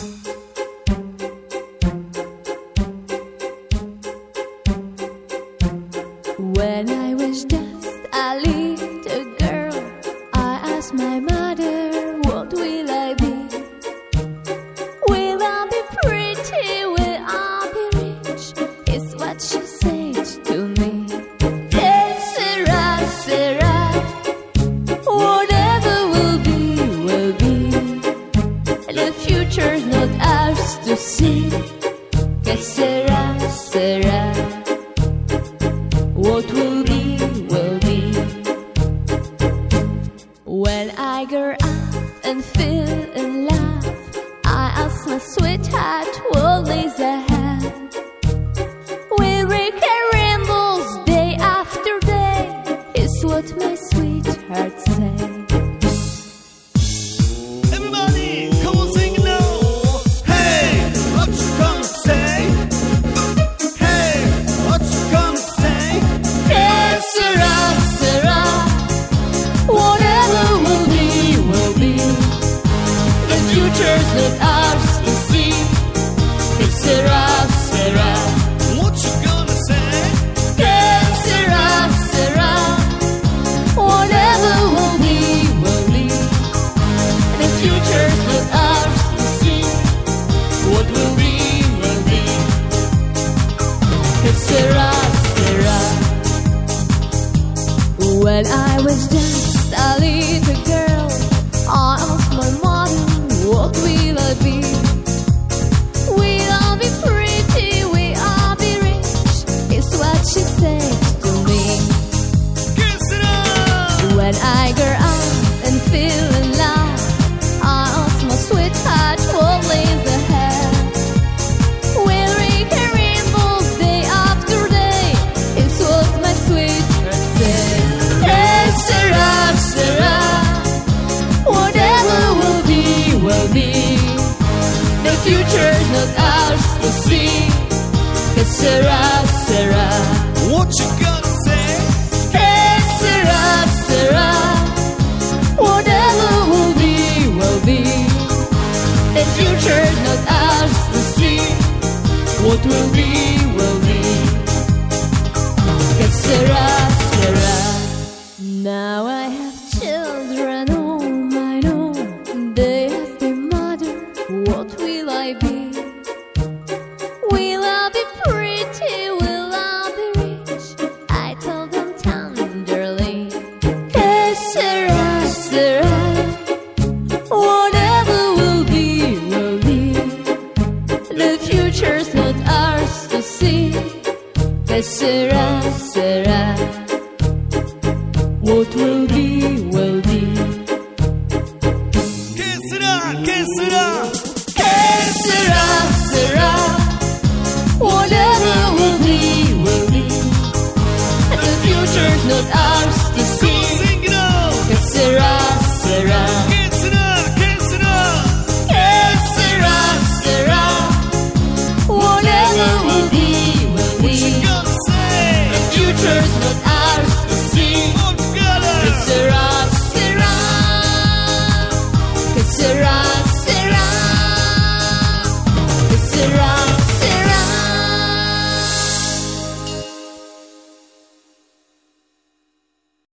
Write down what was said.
When I was just a little girl, I asked my mother, what will I be? Will I be pretty? Will I be rich? It's what she said to me. Que sera, sera. Whatever will be, will be. The future's not ours to see. Que sera, sera. What will be, will be. When I grow up and feel in love, I ask my sweetheart, what lies ahead? We'll recreate rainbows day after day, is what my sweetheart said. Everybody, come on, sing it now. Hey, what you gonna say? Hey, what you gonna say? Que sera, sera. Whatever will be, will be. The future's not ours to see. Que sera, sera. What you gonna say? Que sera, sera. Whatever will be, will be. The future's not ours to see. What will be, will be. Que sera, sera. When I was just a little girl, I asked my mother, what will I be? Will I be pretty? Will I be rich? It's what she said to me. Kiss it up. When I grow up and feel in love, I ask my sweetheart, what lies ahead? We'll recreate rainbows day after day, it's what my sweetheart said. Que sera, sera. Whatever will be, will be. The future's not ours to see. Que sera, sera. What you gonna say? Que sera, sera. Whatever will be, will be. The future's not ours to see. What will be, will be. Que sera, sera. Now I have children, oh my know. They ask their mother, what will I be? Will I be pretty? Will I be rich? I told them tenderly. Que sera, sera. Whatever will be, will be. The future's not ours to see. Que sera, sera. What will be, will be. Kiss it up, kiss it up.